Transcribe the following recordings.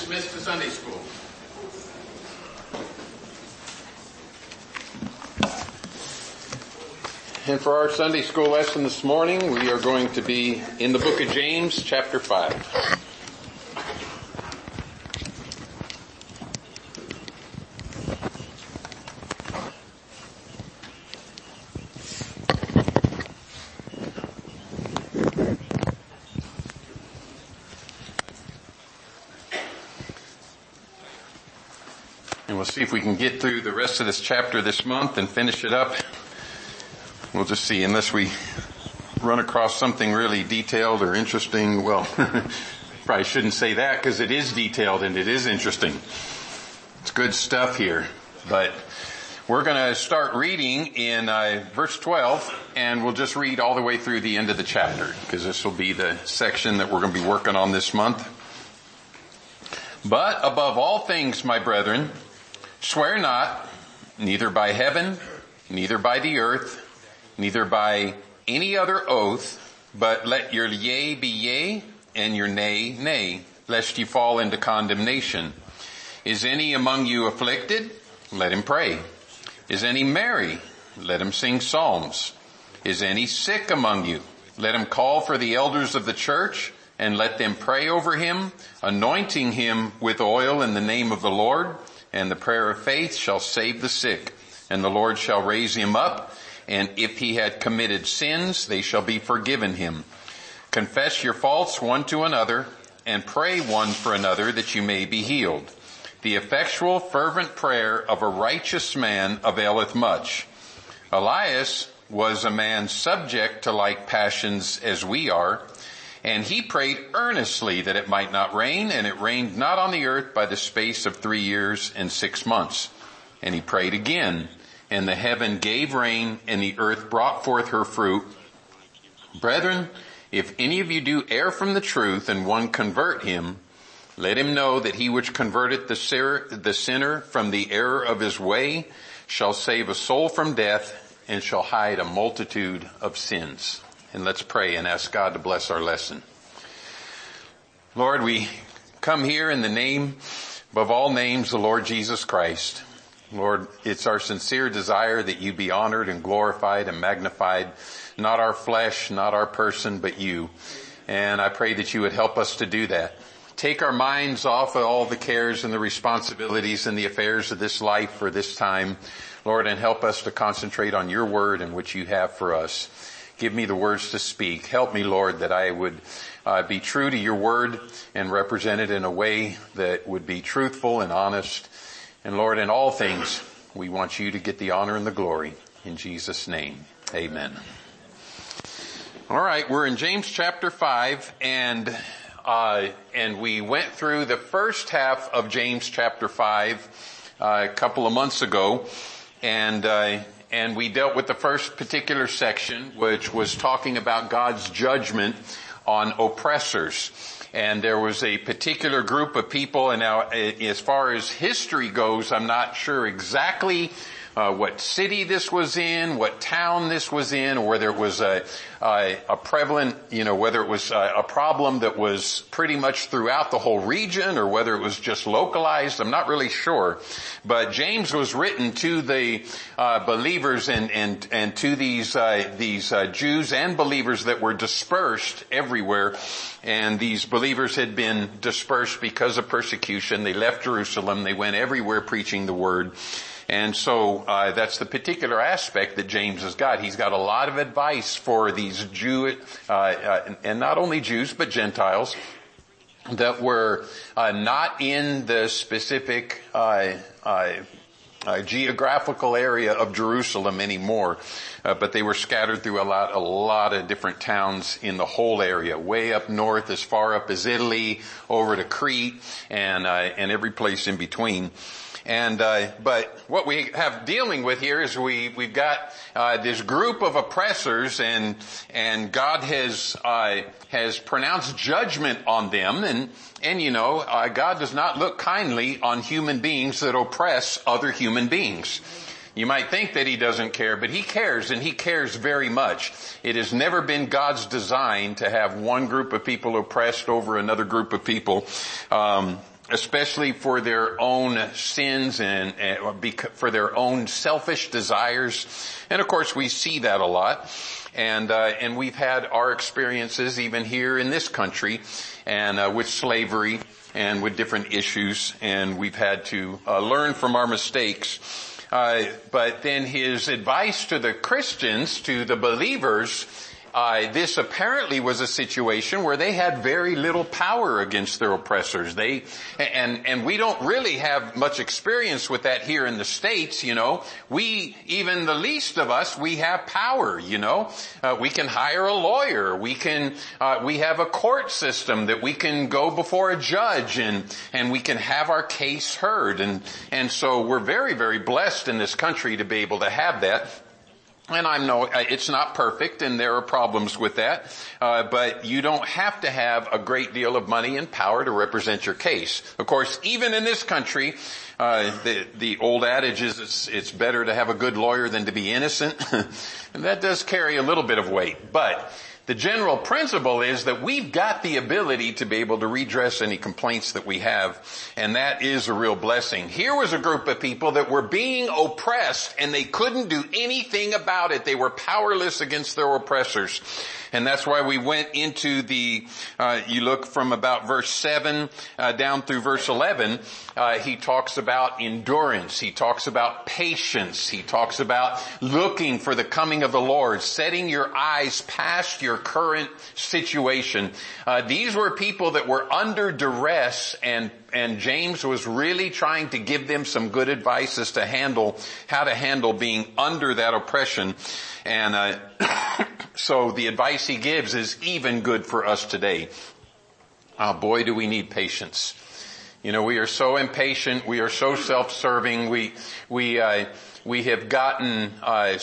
dismissed to Sunday school. And for our Sunday school lesson this morning, we are going to be in the book of James, chapter 5. And we'll see if we can get through the rest of this chapter this month and finish it up. We'll just see, unless we run across something really detailed or interesting. Well, probably shouldn't say that because it is detailed and it is interesting. It's good stuff here. But we're going to start reading in verse 12, and we'll just read all the way through the end of the chapter because this will be the section that we're going to be working on this month. But above all things, my brethren, swear not, neither by heaven, neither by the earth, neither by any other oath, but let your yea be yea, and your nay, nay, lest ye fall into condemnation. Is any among you afflicted? Let him pray. Is any merry? Let him sing psalms. Is any sick among you? Let him call for the elders of the church, and let them pray over him, anointing him with oil in the name of the Lord. And the prayer of faith shall save the sick, and the Lord shall raise him up. And if he had committed sins, they shall be forgiven him. Confess your faults one to another, and pray one for another that you may be healed. The effectual fervent prayer of a righteous man availeth much. Elias was a man subject to like passions as we are, and he prayed earnestly that it might not rain, and it rained not on the earth by the space of 3 years and 6 months. And he prayed again, and the heaven gave rain, and the earth brought forth her fruit. Brethren, if any of you do err from the truth, and one convert him, let him know that he which converteth the sinner from the error of his way shall save a soul from death, and shall hide a multitude of sins. And let's pray and ask God to bless our lesson. Lord, we come here in the name, above all names, the Lord Jesus Christ. Lord, it's our sincere desire that you be honored and glorified and magnified, not our flesh, not our person, but you. And I pray that you would help us to do that. Take our minds off of all the cares and the responsibilities and the affairs of this life for this time, Lord, and help us to concentrate on your word and what you have for us. Give me the words to speak. Help me, Lord, that I would be true to your word and represent it in a way that would be truthful and honest. And Lord, in all things, we want you to get the honor and the glory. In Jesus' name, amen. All right, we're in James chapter 5, and we went through the first half of James chapter 5 a couple of months ago, and we dealt with the first particular section, which was talking about God's judgment on oppressors. And there was a particular group of people, and now as far as history goes, I'm not sure exactly what city this was in, what town this was in, or whether it was a prevalent, whether it was a problem that was pretty much throughout the whole region, or whether it was just localized. I'm not really sure. But James was written to the believers and to these Jews and believers that were dispersed everywhere. And these believers had been dispersed because of persecution. They left Jerusalem. They went everywhere preaching the word. And so that's the particular aspect that James has got. He's got a lot of advice for these and not only Jews, but Gentiles that were not in the specific geographical area of Jerusalem anymore, but they were scattered through a lot of different towns in the whole area, way up north, as far up as Italy, over to Crete, and every place in between. But what we have dealing with here is we've got this group of oppressors, and God has pronounced judgment on them, and God does not look kindly on human beings that oppress other human beings. You might think that he doesn't care, but he cares, and he cares very much. It has never been God's design to have one group of people oppressed over another group of people. especially for their own sins and for their own selfish desires. And of course we see that a lot. And we've had our experiences even here in this country and with slavery and with different issues, and we've had to learn from our mistakes. But then his advice to the Christians, to the believers, this apparently was a situation where they had very little power against their oppressors. And we don't really have much experience with that here in the States, you know. Even the least of us, we have power, you know. We can hire a lawyer. We have a court system that we can go before a judge and we can have our case heard. And so we're very, very blessed in this country to be able to have that. And it's not perfect and there are problems with that, but you don't have to have a great deal of money and power to represent your case. Of course, even in this country, the old adage is it's better to have a good lawyer than to be innocent. And that does carry a little bit of weight, but the general principle is that we've got the ability to be able to redress any complaints that we have, and that is a real blessing. Here was a group of people that were being oppressed, and they couldn't do anything about it. They were powerless against their oppressors. And that's why we went into you look from about verse 7 down through verse 11, he talks about endurance. He talks about patience. He talks about looking for the coming of the Lord, setting your eyes past your current situation. These were people that were under duress, and James was really trying to give them some good advice as to how to handle being under that oppression. And so the advice he gives is even good for us today. Oh boy, do we need patience. You know, we are so impatient. We are so self-serving. We have gotten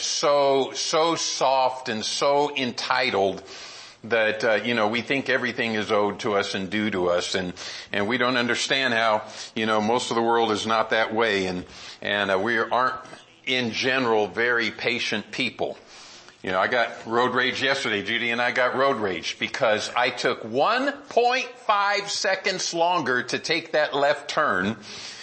so soft and so entitled that we think everything is owed to us and due to us, and we don't understand how most of the world is not that way, and we aren't in general very patient people. I got road rage yesterday. Judy and I got road rage because I took 1.5 seconds longer to take that left turn.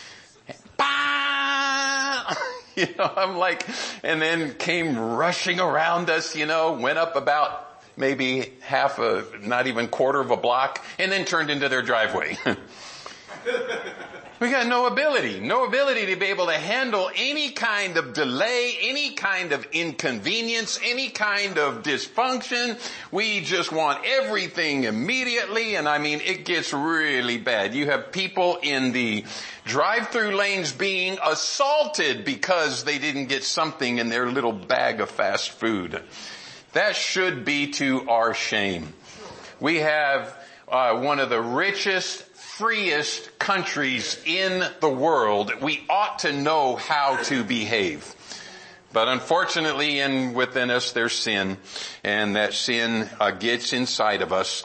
I'm like, and then came rushing around us, went up about maybe not even quarter of a block, and then turned into their driveway. We got no ability to be able to handle any kind of delay, any kind of inconvenience, any kind of dysfunction. We just want everything immediately, and it gets really bad. You have people in the drive-through lanes being assaulted because they didn't get something in their little bag of fast food. That should be to our shame. We have one of the richest, freest countries in the world. We ought to know how to behave. But unfortunately, within us there's sin, and that sin gets inside of us.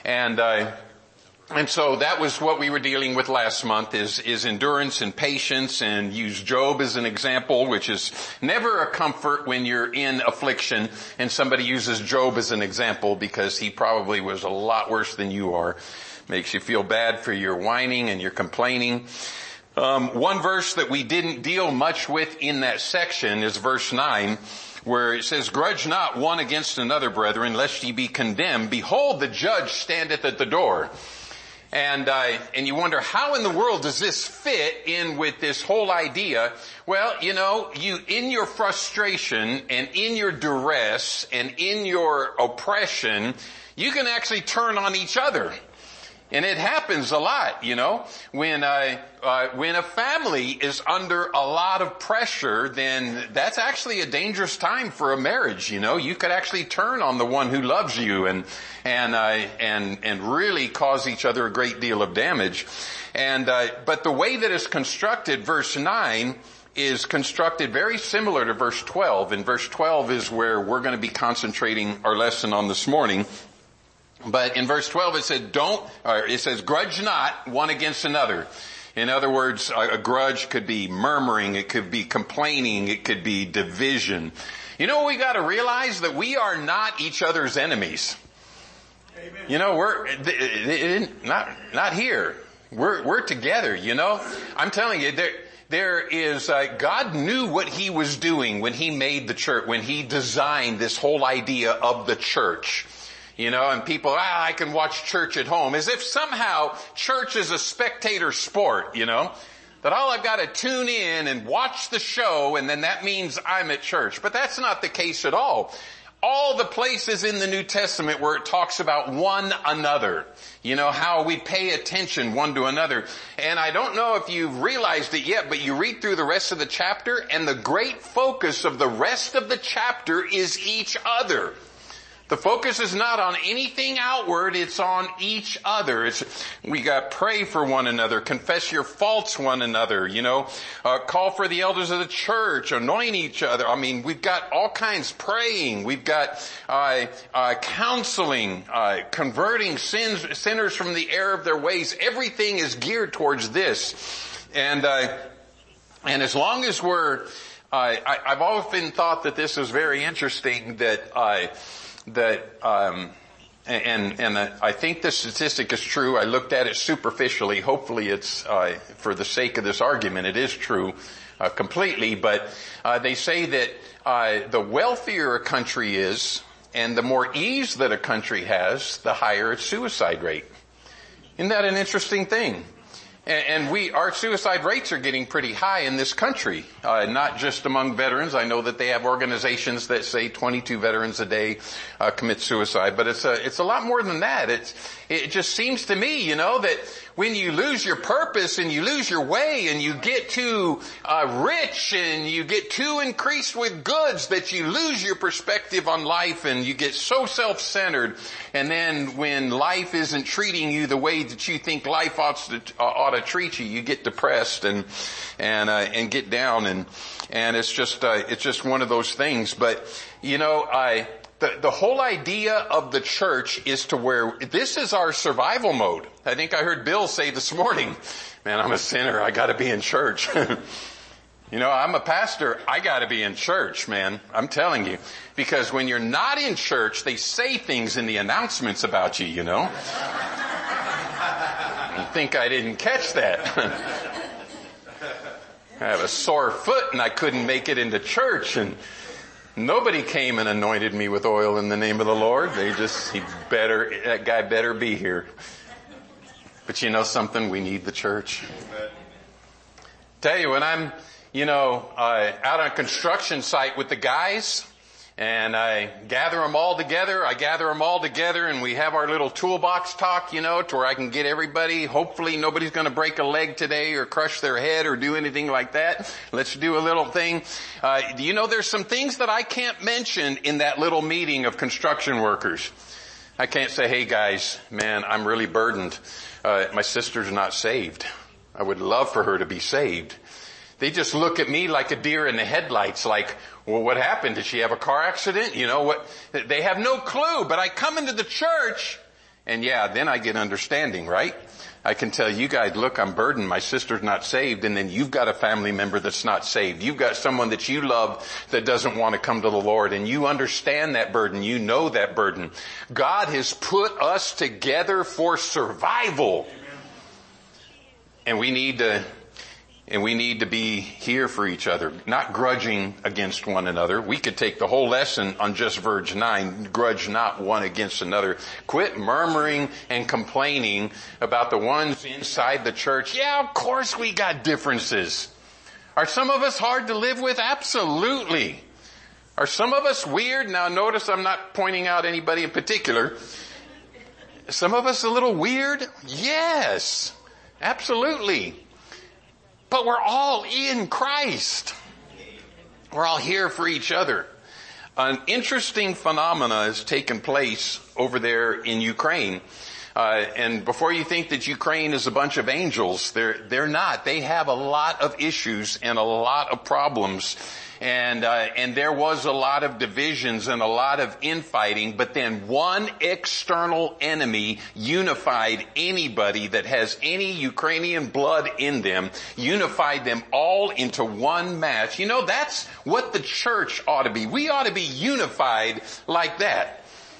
And so that was what we were dealing with last month is endurance and patience, and use Job as an example, which is never a comfort when you're in affliction and somebody uses Job as an example, because he probably was a lot worse than you are. Makes you feel bad for your whining and your complaining. One verse that we didn't deal much with in that section is verse 9, where it says, "Grudge not one against another, brethren, lest ye be condemned. Behold, the judge standeth at the door." And you wonder, how in the world does this fit in with this whole idea? Well, you, in your frustration and in your duress and in your oppression, you can actually turn on each other. And it happens a lot, when a family is under a lot of pressure, then that's actually a dangerous time for a marriage, You could actually turn on the one who loves you and really cause each other a great deal of damage. But the way that it's constructed, verse 9, is constructed very similar to verse 12. And verse 12 is where we're going to be concentrating our lesson on this morning. But in verse 12 it says, "Grudge not one against another." In other words, a grudge could be murmuring, it could be complaining, it could be division. We got to realize that we are not each other's enemies. Amen. We're not here. We're together, you know. I'm telling you, there is, God knew what he was doing when he made the church, when he designed this whole idea of the church. You know, and people, I can watch church at home, as if somehow church is a spectator sport, you know. That all I've got to tune in and watch the show, and then that means I'm at church. But that's not the case at all. All the places in the New Testament where it talks about one another, you know, how we pay attention one to another. And I don't know if you've realized it yet, but you read through the rest of the chapter, and the great focus of the rest of the chapter is each other. The focus is not on anything outward, it's on each other. We got pray for one another, confess your faults one another, you know, call for the elders of the church, anoint each other. I mean, we've got all kinds praying. We've got counseling, converting sinners from the error of their ways. Everything is geared towards this. And as long as I've often thought that this is very interesting that I think the statistic is true. I looked at it superficially. Hopefully it's, for the sake of this argument, it is true, completely. But, they say that, the wealthier a country is and the more ease that a country has, the higher its suicide rate. Isn't that an interesting thing? And our suicide rates are getting pretty high in this country, not just among veterans. I know that they have organizations that say 22 veterans a day commit suicide, but it's a lot more than that. It just seems to me, you know, that when you lose your purpose and you lose your way and you get too rich and you get too increased with goods, that you lose your perspective on life and you get so self-centered. And then when life isn't treating you the way that you think life ought to treat you, you get depressed and get down, and it's just one of those things. But you know, the whole idea of the church is to where this is our survival mode. I think I heard Bill say this morning, man, I'm a sinner, I gotta be in church. You know, I'm a pastor, I gotta be in church, man. I'm telling you. Because when you're not in church, they say things in the announcements about you, you know. I think I didn't catch that. I have a sore foot and I couldn't make it into church, and nobody came and anointed me with oil in the name of the Lord. That guy better be here. But you know something? We need the church. Tell you, when I'm, you know, out on a construction site with the guys, and I gather them all together and we have our little toolbox talk, you know, to where I can get everybody, hopefully nobody's going to break a leg today or crush their head or do anything like that. Let's do a little thing. You know, there's some things that I can't mention in that little meeting of construction workers. I can't say, hey guys, man, I'm really burdened. My sister's not saved. I would love for her to be saved. They just look at me like a deer in the headlights, like, well, what happened? Did she have a car accident? You know what? They have no clue, but I come into the church and then I get understanding, right? I can tell you guys, look, I'm burdened. My sister's not saved. And then you've got a family member that's not saved. You've got someone that you love that doesn't want to come to the Lord, and you understand that burden. You know that burden. God has put us together for survival. And we need to be here for each other, not grudging against one another. We could take the whole lesson on just verse 9, grudge not one against another. Quit murmuring and complaining about the ones inside the church. Yeah, of course we got differences. Are some of us hard to live with? Absolutely. Are some of us weird? Now notice I'm not pointing out anybody in particular. Some of us a little weird? Yes, absolutely. But we're all in Christ. We're all here for each other. An interesting phenomena has taken place over there in Ukraine. And before you think that Ukraine is a bunch of angels, they're not. They have a lot of issues and a lot of problems. And there was a lot of divisions and a lot of infighting, but then one external enemy unified anybody that has any Ukrainian blood in them, unified them all into one mass. You know, that's what the church ought to be. We ought to be unified like that.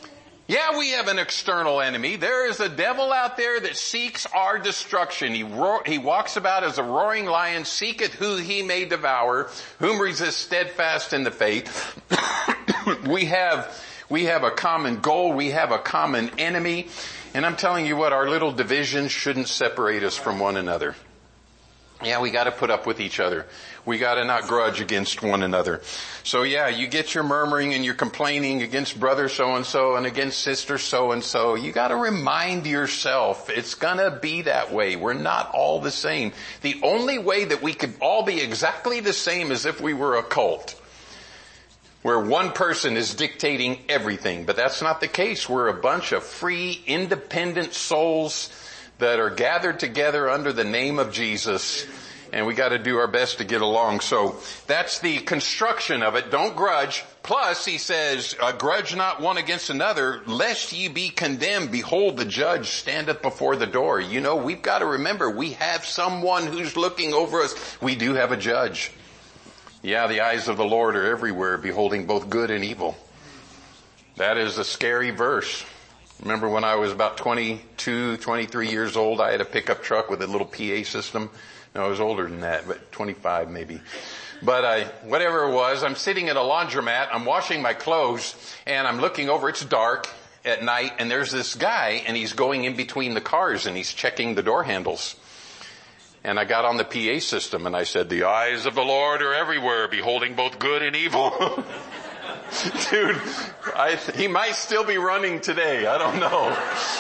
Yeah, we have an external enemy. There is a devil out there that seeks our destruction. He walks about as a roaring lion, seeketh who he may devour, whom resist steadfast in the faith. We have a common goal. We have a common enemy. And I'm telling you what, our little divisions shouldn't separate us from one another. Yeah, we gotta put up with each other. We gotta not grudge against one another. So yeah, you get your murmuring and your complaining against brother so-and-so and against sister so-and-so. You gotta remind yourself, it's gonna be that way. We're not all the same. The only way that we could all be exactly the same is if we were a cult, where one person is dictating everything. But that's not the case. We're a bunch of free, independent souls that are gathered together under the name of Jesus, and we got to do our best to get along. So that's the construction of it. Don't grudge. Plus, he says, grudge not one against another, lest ye be condemned. Behold, the judge standeth before the door. You know, we've got to remember, we have someone who's looking over us. We do have a judge. Yeah, the eyes of the Lord are everywhere, beholding both good and evil. That is a scary verse. Remember when I was about 22, 23 years old, I had a pickup truck with a little PA system. No, I was older than that, but 25 maybe. But whatever it was, I'm sitting at a laundromat, I'm washing my clothes, and I'm looking over, it's dark at night, and there's this guy, and he's going in between the cars, and he's checking the door handles. And I got on the PA system, and I said, the eyes of the Lord are everywhere, beholding both good and evil. Dude, he might still be running today. I don't know.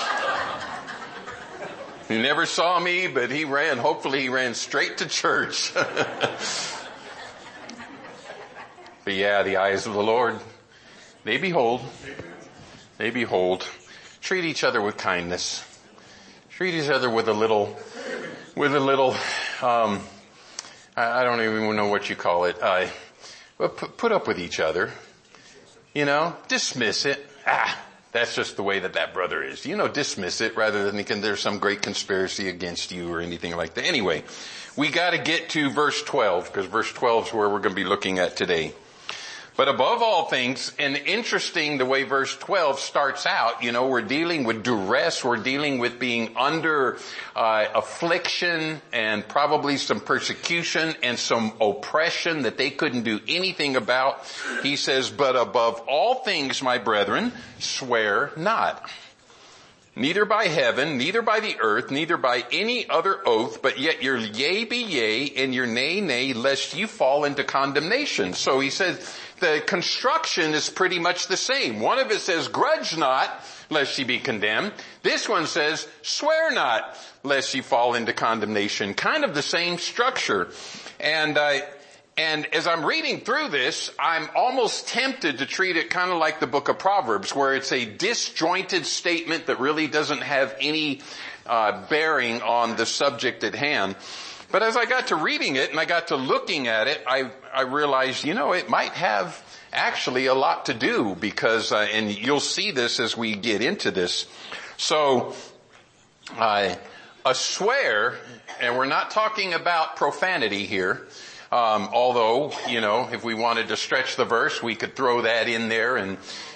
He never saw me, but hopefully he ran straight to church. But yeah, the eyes of the Lord, they behold. Treat each other with kindness. Treat each other with a little, I don't even know what you call it. Put up with each other. You know, dismiss it. That's just the way that brother is. You know, dismiss it rather than thinking there's some great conspiracy against you or anything like that. Anyway, we got to get to verse 12 because verse 12 is where we're going to be looking at today. But above all things, and interesting the way verse 12 starts out, you know, we're dealing with duress, we're dealing with being under affliction and probably some persecution and some oppression that they couldn't do anything about. He says, but above all things, my brethren, swear not. Neither by heaven, neither by the earth, neither by any other oath, but yet your yea be yea and your nay, nay, lest you fall into condemnation. So he says, the construction is pretty much the same. One of it says, grudge not, lest ye be condemned. This one says, swear not, lest ye fall into condemnation. Kind of the same structure. And as I'm reading through this, I'm almost tempted to treat it kind of like the book of Proverbs, where it's a disjointed statement that really doesn't have any bearing on the subject at hand. But as I got to reading it and I got to looking at it, I realized, you know, it might have actually a lot to do because, and you'll see this as we get into this. So, a swear, and we're not talking about profanity here, although, you know, if we wanted to stretch the verse, we could throw that in there and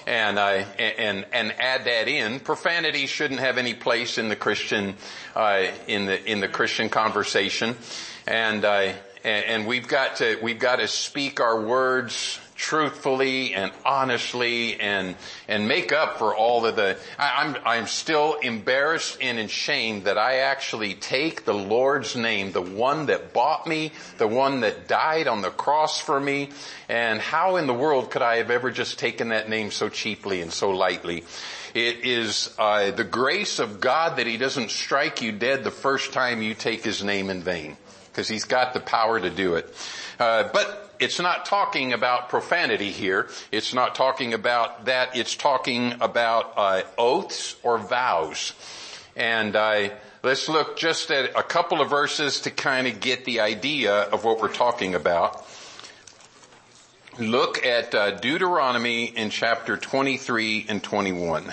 add that in. Profanity shouldn't have any place in the Christian, in the Christian conversation. And we've got to speak our words truthfully and honestly and make up for all of the, I'm still embarrassed and ashamed that I actually take the Lord's name, the one that bought me, the one that died on the cross for me, and how in the world could I have ever just taken that name so cheaply and so lightly? It is the grace of God that He doesn't strike you dead the first time you take His name in vain, because He's got the power to do it. But it's not talking about profanity here. It's not talking about that. It's talking about oaths or vows. And let's look just at a couple of verses to kind of get the idea of what we're talking about. Look at Deuteronomy in chapter 23 and 21.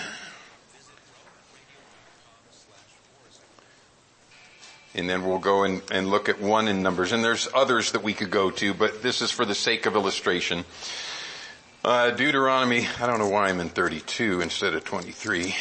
And then we'll go and look at one in Numbers. And there's others that we could go to, but this is for the sake of illustration. Deuteronomy, I don't know why I'm in 32 instead of 23.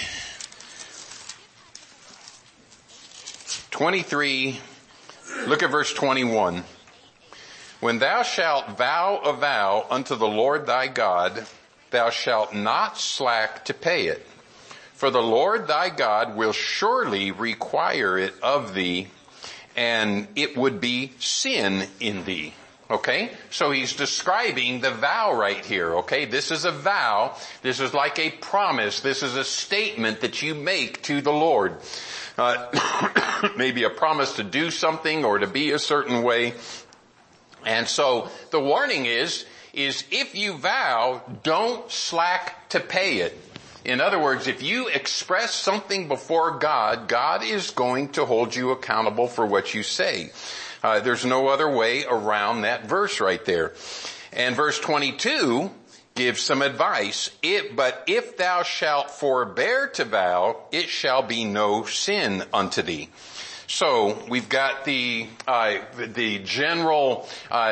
23, look at verse 21. When thou shalt vow a vow unto the Lord thy God, thou shalt not slack to pay it. For the Lord thy God will surely require it of thee, and it would be sin in thee. Okay? So he's describing the vow right here, okay? This is a vow. This is like a promise. This is a statement that you make to the Lord. Maybe a promise to do something or to be a certain way. And so the warning is if you vow, don't slack to pay it. In other words, if you express something before God, God is going to hold you accountable for what you say. There's no other way around that verse right there. And verse 22 gives some advice. But if thou shalt forbear to vow, it shall be no sin unto thee. So we've got the general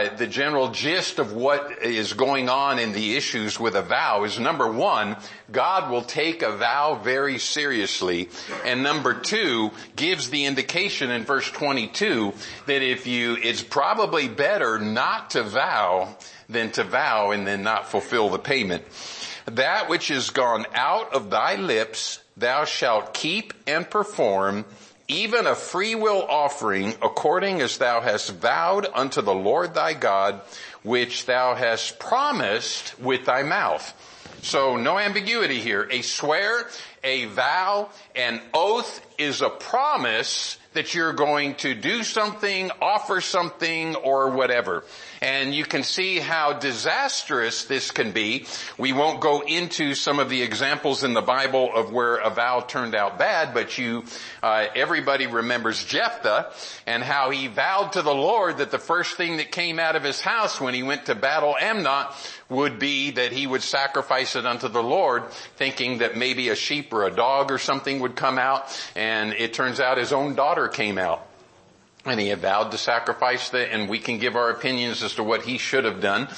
gist of what is going on in the issues with a vow is, number one, God will take a vow very seriously, and number two, gives the indication in verse 22 that it's probably better not to vow than to vow and then not fulfill the payment. That which is gone out of thy lips, thou shalt keep and perform, even a free will offering, according as thou hast vowed unto the Lord thy God, which thou hast promised with thy mouth. So no ambiguity here. A swear, a vow, an oath is a promise that you're going to do something, offer something, or whatever. And you can see how disastrous this can be. We won't go into some of the examples in the Bible of where a vow turned out bad, but everybody remembers Jephthah and how he vowed to the Lord that the first thing that came out of his house when he went to battle Amnon would be that he would sacrifice it unto the Lord, thinking that maybe a sheep or a dog or something would come out, and it turns out his own daughter came out. And he had vowed to sacrifice and we can give our opinions as to what he should have done.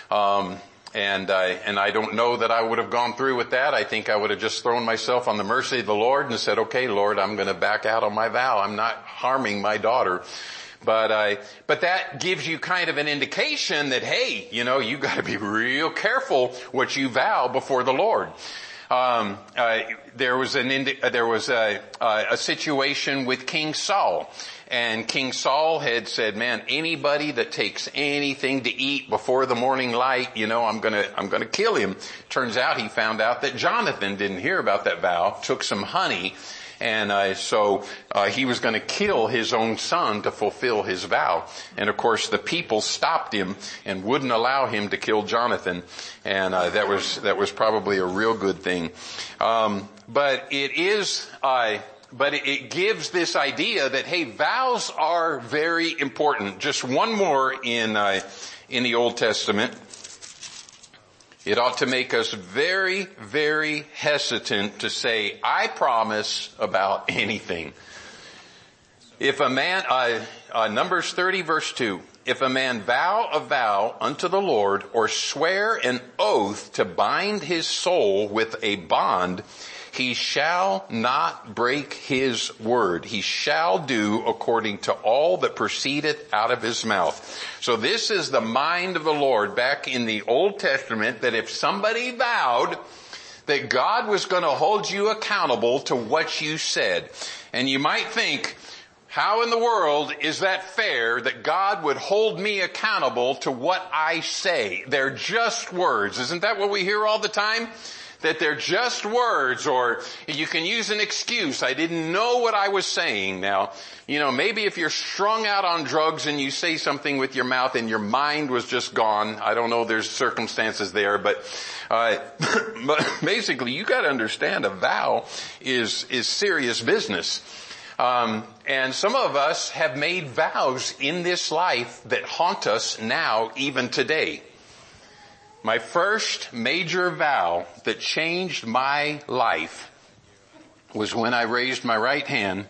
And I don't know that I would have gone through with that. I think I would have just thrown myself on the mercy of the Lord and said, okay, Lord, I'm going to back out on my vow. I'm not harming my daughter. But that gives you kind of an indication that, hey, you got to be real careful what you vow before the Lord. There was a situation with King Saul. And King Saul had said, man, anybody that takes anything to eat before the morning light, I'm gonna kill him. Turns out he found out that Jonathan didn't hear about that vow, took some honey, and so he was going to kill his own son to fulfill his vow. And of course the people stopped him and wouldn't allow him to kill Jonathan. And that was probably a real good thing. But it gives this idea that, hey, vows are very important. Just one more in the Old Testament. It ought to make us very, very hesitant to say, I promise about anything. If a man, Numbers 30 verse 2, if a man vow a vow unto the Lord or swear an oath to bind his soul with a bond, he shall not break his word. He shall do according to all that proceedeth out of his mouth. So this is the mind of the Lord back in the Old Testament, that if somebody vowed that God was going to hold you accountable to what you said, and you might think, how in the world is that fair that God would hold me accountable to what I say? They're just words. Isn't that what we hear all the time? That they're just words, or you can use an excuse. I didn't know what I was saying. Now, maybe if you're strung out on drugs and you say something with your mouth and your mind was just gone, I don't know, there's circumstances there, but basically you got to understand a vow is serious business. And some of us have made vows in this life that haunt us now, even today. My first major vow that changed my life was when I raised my right hand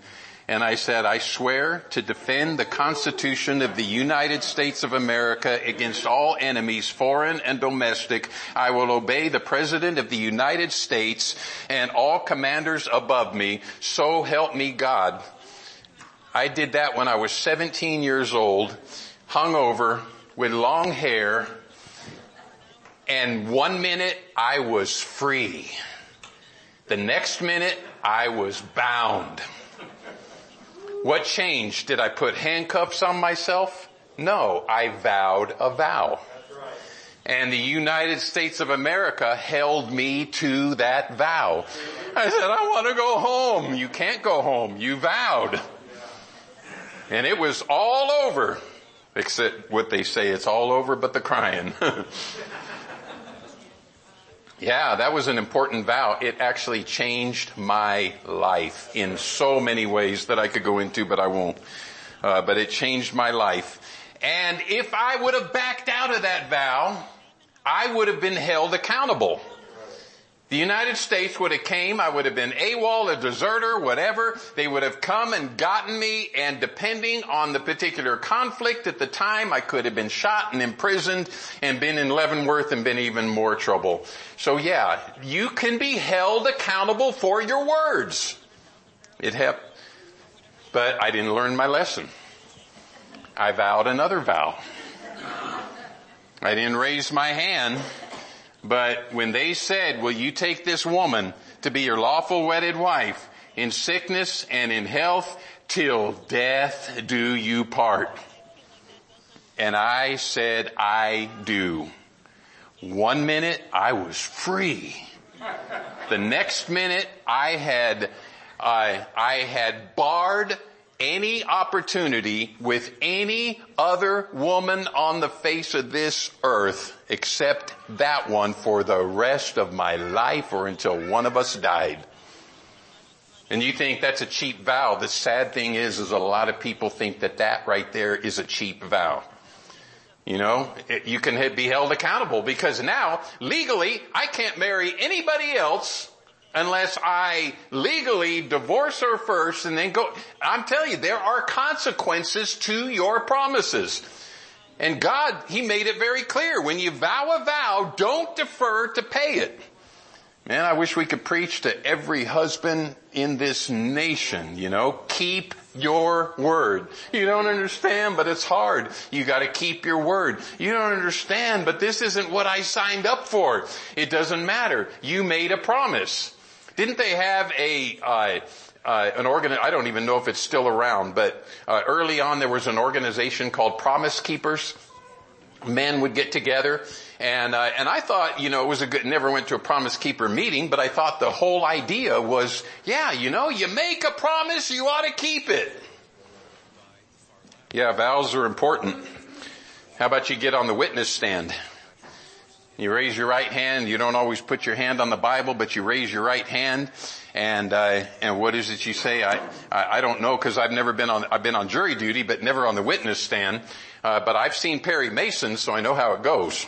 And I said, I swear to defend the Constitution of the United States of America against all enemies, foreign and domestic. I will obey the President of the United States and all commanders above me. So help me God. I did that when I was 17 years old, hungover, with long hair, and 1 minute I was free. The next minute I was bound. What changed? Did I put handcuffs on myself? No, I vowed a vow. And the United States of America held me to that vow. I said, I want to go home. You can't go home. You vowed. And it was all over. Except what they say, it's all over but the crying. Yeah, that was an important vow. It actually changed my life in so many ways that I could go into, but I won't. But it changed my life. And if I would have backed out of that vow, I would have been held accountable. The United States would have came, I would have been AWOL, a deserter, whatever. They would have come and gotten me, and depending on the particular conflict at the time, I could have been shot and imprisoned and been in Leavenworth and been even more trouble. So yeah, you can be held accountable for your words. It happened. But I didn't learn my lesson. I vowed another vow. I didn't raise my hand. But when they said, will you take this woman to be your lawful wedded wife in sickness and in health till death do you part? And I said, I do. 1 minute I was free. The next minute I had barred any opportunity with any other woman on the face of this earth except that one for the rest of my life or until one of us died. And you think that's a cheap vow. The sad thing is a lot of people think that right there is a cheap vow. You know, you can be held accountable because now legally I can't marry anybody else unless I legally divorce her first and then go. I'm telling you, there are consequences to your promises. And God, He made it very clear. When you vow a vow, don't defer to pay it. Man, I wish we could preach to every husband in this nation, keep your word. You don't understand, but it's hard. You gotta keep your word. You don't understand, but this isn't what I signed up for. It doesn't matter. You made a promise. Didn't they have an I don't even know if it's still around, but early on there was an organization called Promise Keepers. Men would get together, and I thought, it was never went to a Promise Keeper meeting, but I thought the whole idea was, you make a promise, you ought to keep it. Yeah, vows are important. How about you get on the witness stand? You raise your right hand. You don't always put your hand on the Bible, but you raise your right hand. And what is it you say? I don't know, because I've been on jury duty, but never on the witness stand. But I've seen Perry Mason, so I know how it goes.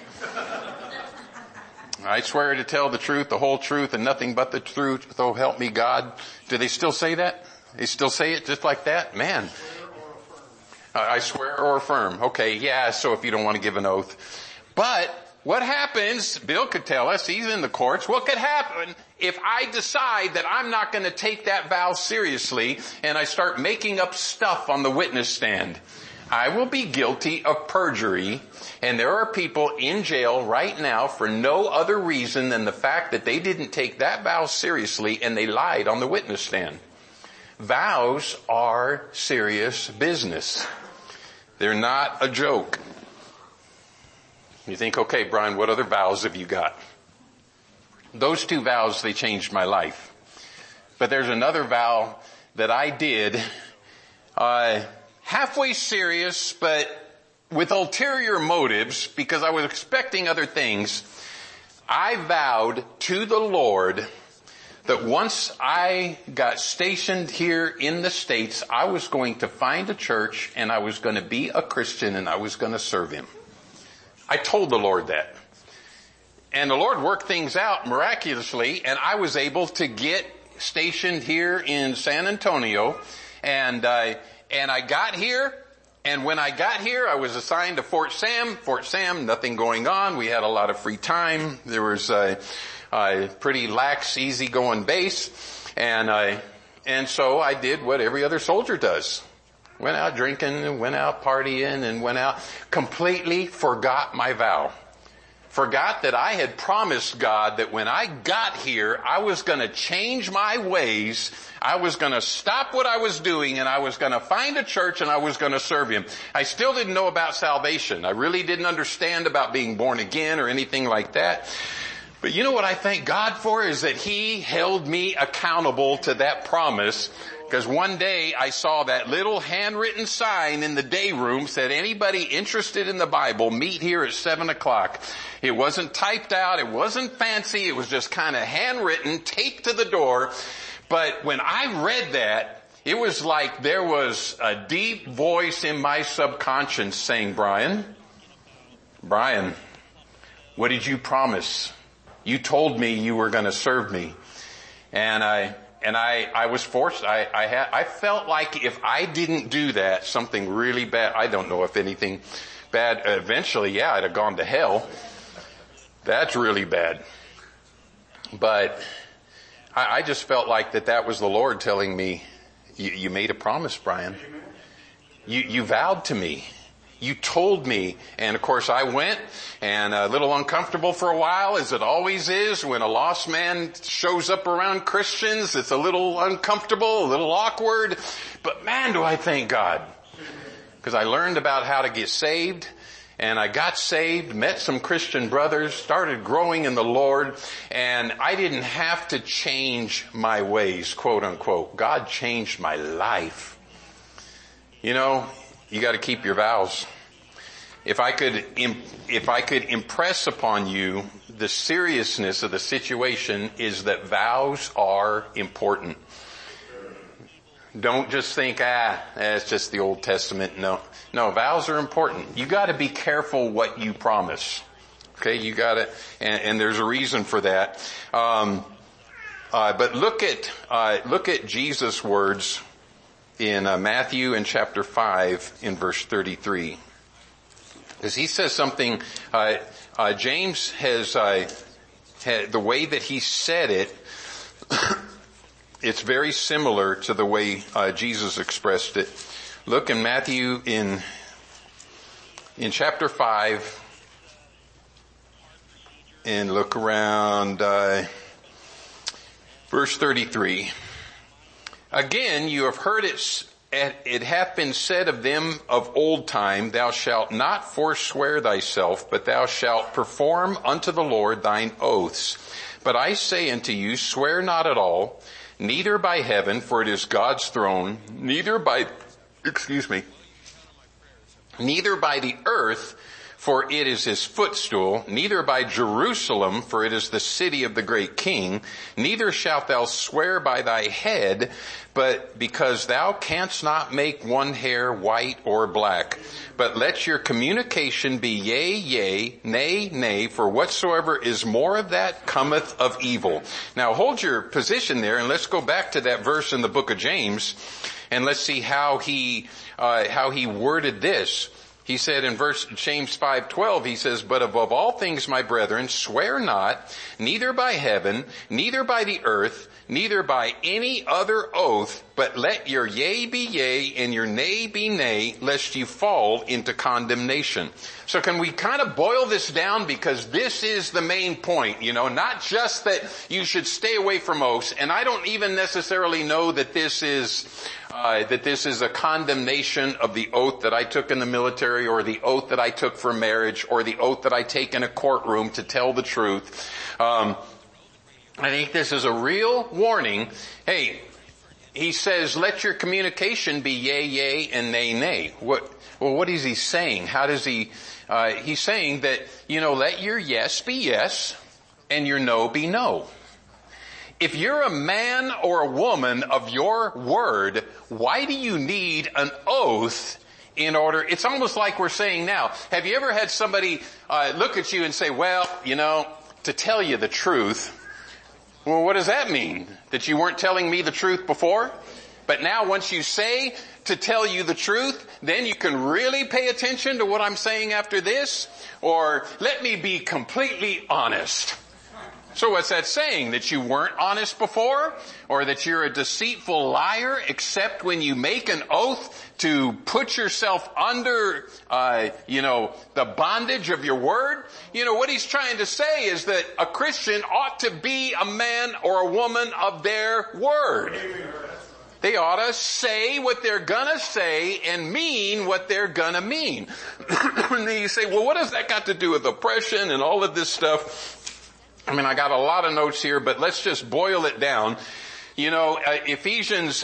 I swear to tell the truth, the whole truth, and nothing but the truth, so help me God. Do they still say that? They still say it just like that? Man. I swear or affirm. Okay, yeah, so if you don't want to give an oath. But what happens, Bill could tell us, he's in the courts, what could happen if I decide that I'm not going to take that vow seriously and I start making up stuff on the witness stand? I will be guilty of perjury, and there are people in jail right now for no other reason than the fact that they didn't take that vow seriously and they lied on the witness stand. Vows are serious business. They're not a joke. You think, okay, Brian, what other vows have you got? Those two vows, they changed my life. But there's another vow that I did, halfway serious, but with ulterior motives, because I was expecting other things. I vowed to the Lord that once I got stationed here in the States, I was going to find a church and I was going to be a Christian and I was going to serve Him. I told the Lord that. And the Lord worked things out miraculously, and I was able to get stationed here in San Antonio. And I got here. And when I got here, I was assigned to Fort Sam. Fort Sam, nothing going on. We had a lot of free time. There was a pretty lax, easygoing base. And so I did what every other soldier does. Went out drinking and went out partying and went out. Completely forgot my vow. Forgot that I had promised God that when I got here, I was going to change my ways. I was going to stop what I was doing and I was going to find a church and I was going to serve Him. I still didn't know about salvation. I really didn't understand about being born again or anything like that. But you know what I thank God for is that He held me accountable to that promise. Because one day I saw that little handwritten sign in the day room said, anybody interested in the Bible, meet here at 7 o'clock. It wasn't typed out. It wasn't fancy. It was just kind of handwritten, taped to the door. But when I read that, it was like there was a deep voice in my subconscious saying, Brian, what did you promise? You told me you were going to serve me. And I was forced. I felt like if I didn't do that, something really bad. I don't know if anything bad. Eventually, I'd have gone to hell. That's really bad. But I just felt like that was the Lord telling me, you made a promise, Brian. You vowed to me. You told me. And of course I went, and a little uncomfortable for a while, as it always is when a lost man shows up around Christians. It's a little uncomfortable, a little awkward. But man, do I thank God. Because I learned about how to get saved. And I got saved, met some Christian brothers, started growing in the Lord, and I didn't have to change my ways, quote unquote. God changed my life. You know, you got to keep your vows. If I could impress upon you the seriousness of the situation is that vows are important. Don't just think, it's just the Old Testament. No, vows are important. You got to be careful what you promise. Okay, you got to, and there's a reason for that. But look at Jesus' words in Matthew in chapter 5 in verse 33. Because he says something, James has, the way that he said it, it's very similar to the way Jesus expressed it. Look in Matthew in chapter 5 and look around verse 33. Again, you have heard it hath been said of them of old time, thou shalt not forswear thyself, but thou shalt perform unto the Lord thine oaths. But I say unto you, swear not at all, neither by heaven, for it is God's throne, neither by the earth, for it is His footstool, neither by Jerusalem, for it is the city of the great King, neither shalt thou swear by thy head, but because thou canst not make one hair white or black. But let your communication be yea, yea, nay, nay, for whatsoever is more of that cometh of evil. Now hold your position there, and let's go back to that verse in the book of James, and let's see how he worded this. He said in James 5:12, he says, but above all things, my brethren, swear not, neither by heaven, neither by the earth, neither by any other oath, but let your yea be yea and your nay be nay, lest you fall into condemnation. So can we kind of boil this down, because this is the main point, not just that you should stay away from oaths, and I don't even necessarily know that this is a condemnation of the oath that I took in the military, or the oath that I took for marriage, or the oath that I take in a courtroom to tell the truth. I think this is a real warning. Hey, he says, let your communication be yea, yea, and nay, nay. What is he saying? How does he's saying that, let your yes be yes, and your no be no. If you're a man or a woman of your word, why do you need an oath in order? It's almost like we're saying now, have you ever had somebody look at you and say, well, to tell you the truth? Well, what does that mean? That you weren't telling me the truth before? But now once you say to tell you the truth, then you can really pay attention to what I'm saying after this? Or let me be completely honest. So what's that saying? That you weren't honest before? Or that you're a deceitful liar except when you make an oath to put yourself under, the bondage of your word? What he's trying to say is that a Christian ought to be a man or a woman of their word. They ought to say what they're gonna say and mean what they're gonna mean. And then you say, well, what does that got to do with oppression and all of this stuff? I got a lot of notes here, but let's just boil it down. Ecclesiastes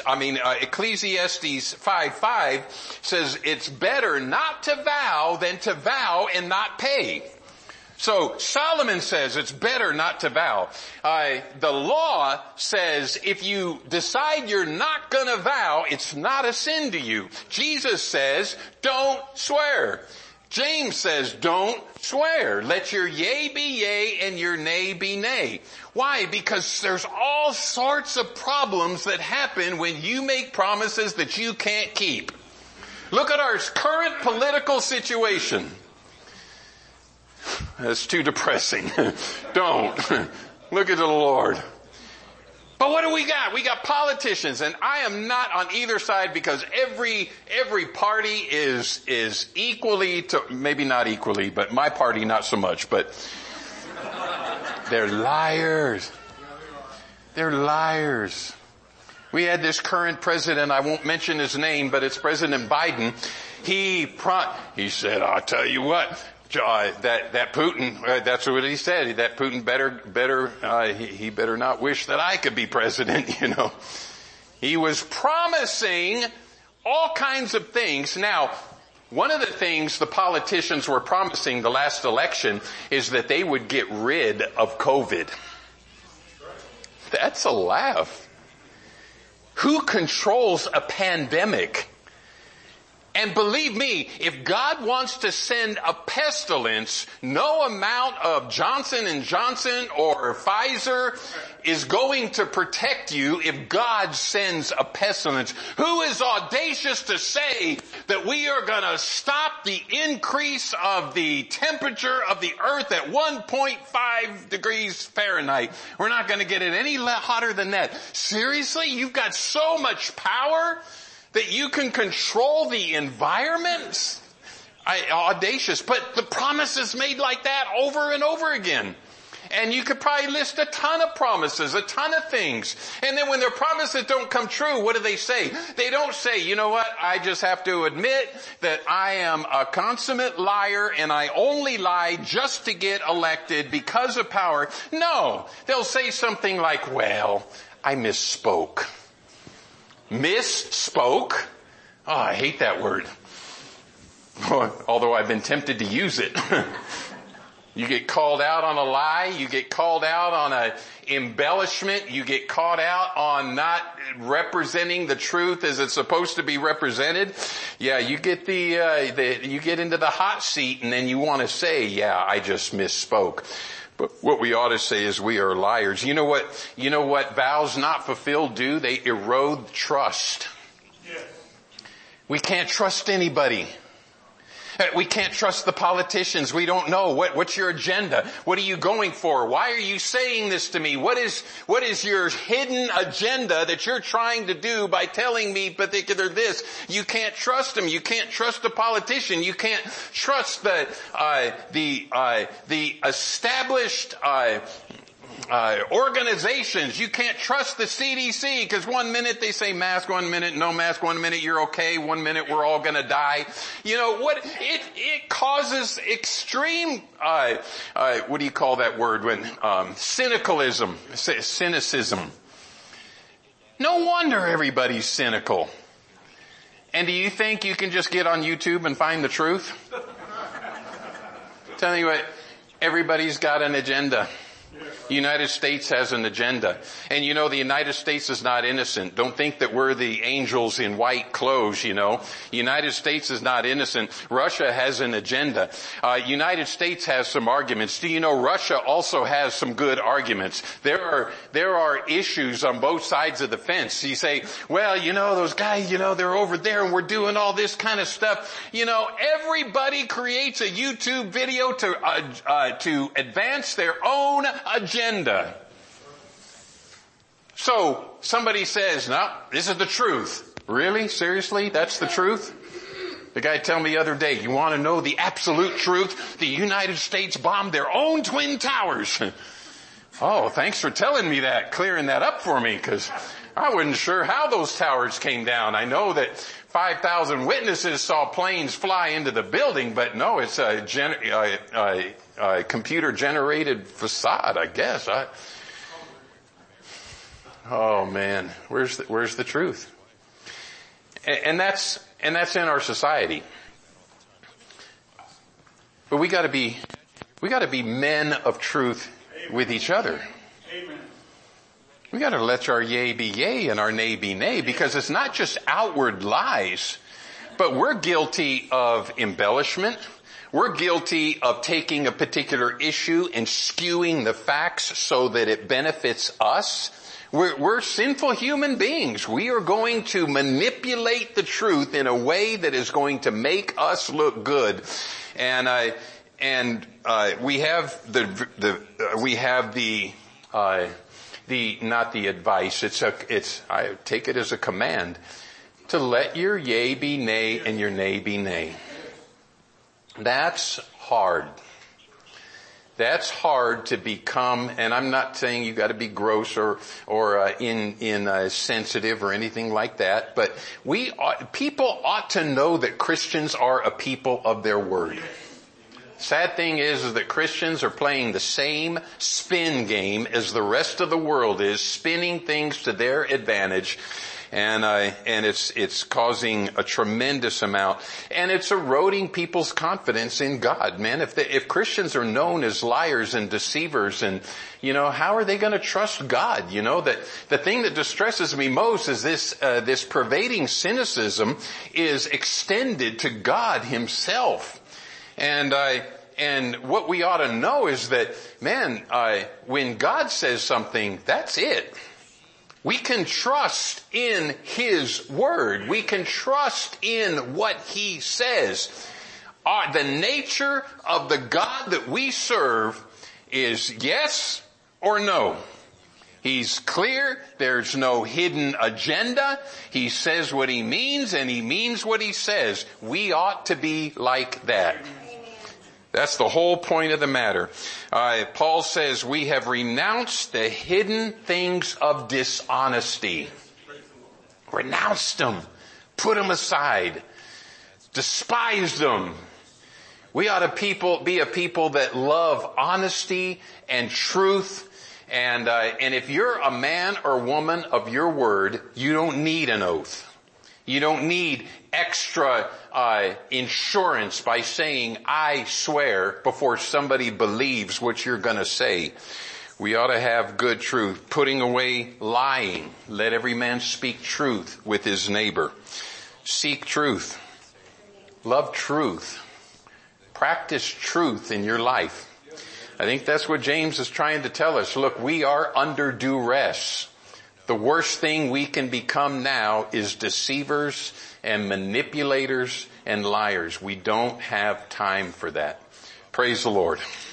5:5 says it's better not to vow than to vow and not pay. So Solomon says it's better not to vow. The law says if you decide you're not gonna vow, it's not a sin to you. Jesus says don't swear. James says don't swear. Let your yea be yea and your nay be nay. Why? Because there's all sorts of problems that happen when you make promises that you can't keep. Look at our current political situation. That's too depressing. Don't. Look at the Lord. But what do we got? We got politicians, and I am not on either side because every party is equally to, maybe not equally, but my party not so much, but they're liars. They're liars. We had this current president, I won't mention his name, but it's President Biden. He said, I'll tell you what, that Putin, that's what he said. That Putin he better not wish that I could be president, He was promising all kinds of things. Now, one of the things the politicians were promising the last election is that they would get rid of COVID. That's a laugh. Who controls a pandemic? And believe me, if God wants to send a pestilence, no amount of Johnson & Johnson or Pfizer is going to protect you if God sends a pestilence. Who is audacious to say that we are going to stop the increase of the temperature of the earth at 1.5 degrees Fahrenheit? We're not going to get it any hotter than that. Seriously? You've got so much power that you can control the environment? Audacious. But the promise is made like that over and over again. And you could probably list a ton of promises, a ton of things. And then when their promises don't come true, what do they say? They don't say, you know what, I just have to admit that I am a consummate liar and I only lie just to get elected because of power. No. They'll say something like, well, I misspoke. Misspoke? Oh, I hate that word. Although I've been tempted to use it. You get called out on a lie. You get called out on an embellishment. You get called out on not representing the truth as it's supposed to be represented. Yeah, you get you get into the hot seat and then you want to say, yeah, I just misspoke. But what we ought to say is we are liars. You know what vows not fulfilled do? They erode trust. Yes. We can't trust anybody. We can't trust the politicians. We don't know. What's your agenda? What are you going for? Why are you saying this to me? What is your hidden agenda that you're trying to do by telling me particular this? You can't trust them. You can't trust the politician. You can't trust the established, organizations. You can't trust the CDC because 1 minute they say mask, 1 minute no mask, 1 minute you're okay, 1 minute we're all gonna die. You know what? It causes extreme, what do you call that word when, cynicism. No wonder everybody's cynical. And do you think you can just get on YouTube and find the truth? Tell you what, everybody's got an agenda. The United States has an agenda. And you know, the United States is not innocent. Don't think that we're the angels in white clothes, you know. The United States is not innocent. Russia has an agenda. United States has some arguments. Do you know Russia also has some good arguments? There are issues on both sides of the fence. You say, well, you know, those guys, you know, they're over there and we're doing all this kind of stuff. You know, everybody creates a YouTube video to advance their own agenda. So somebody says, no, this is the truth. Really? Seriously? That's the truth? The guy told me the other day, you want to know the absolute truth? The United States bombed their own twin towers. Oh, thanks for telling me that, clearing that up for me, because I wasn't sure how those towers came down. I know that 5,000 witnesses saw planes fly into the building, but no, it's a computer-generated facade, I guess. Oh man, where's the truth? And that's in our society. But we gotta be men of truth with each other. Amen. We gotta let our yea be yea and our nay be nay, because it's not just outward lies, but we're guilty of embellishment. We're guilty of taking a particular issue and skewing the facts so that it benefits us. We're sinful human beings. We are going to manipulate the truth in a way that is going to make us look good. And we have not the advice. I take it as a command to let your yea be nay and your nay be nay. That's hard. That's hard to become, and I'm not saying you got to be gross or insensitive or anything like that, but people ought to know that Christians are a people of their word. Sad thing is that Christians are playing the same spin game as the rest of the world is, spinning things to their advantage. And it's causing a tremendous amount, and it's eroding people's confidence in God, man. If Christians are known as liars and deceivers, and, you know, how are they going to trust God? You know, that the thing that distresses me most is this pervading cynicism is extended to God himself. And what we ought to know is that, man, when God says something, that's it. We can trust in His Word. We can trust in what He says. The nature of the God that we serve is yes or no. He's clear. There's no hidden agenda. He says what He means, and He means what He says. We ought to be like that. That's the whole point of the matter. Paul says we have renounced the hidden things of dishonesty. Renounced them. Put them aside. Despised them. We ought to be a people that love honesty and truth. And if you're a man or woman of your word, you don't need an oath. You don't need extra insurance by saying, I swear, before somebody believes what you're going to say. We ought to have good truth, putting away lying. Let every man speak truth with his neighbor. Seek truth. Love truth. Practice truth in your life. I think that's what James is trying to tell us. Look, we are under duress. The worst thing we can become now is deceivers and manipulators and liars. We don't have time for that. Praise the Lord.